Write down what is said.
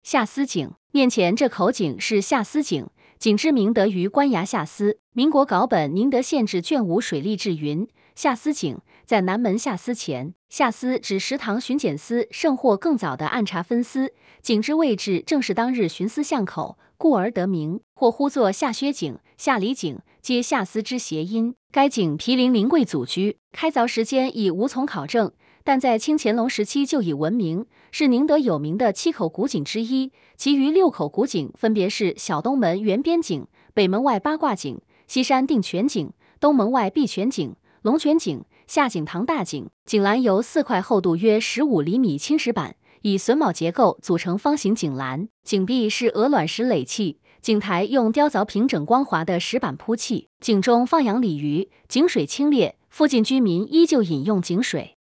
下司井，面前这口井是下司井，井之名得于官衙下司。民国稿本宁德县志卷5水利志云：下司井在南门下司前。下司指食堂巡检司甚或更早的按察分司，井之位置正是当日巡司巷口，故而得名，或呼作下薛井、下李井，皆下司之谐音。该井毗邻临桂祖居，开凿时间已无从考证，但在清乾隆时期就已闻名，是宁德有名的7口古井之一。其余6口古井分别是小东门圆边井、北门外八卦井、西山定泉井、东门外碧泉井、龙泉井、下井塘大井。井栏由4块厚度约15厘米青石板，以榫卯结构组成方形井栏，井壁是鹅卵石垒砌，井台用雕凿平整光滑的石板铺砌。井中放养鲤鱼，井水清冽，附近居民依旧饮用井水。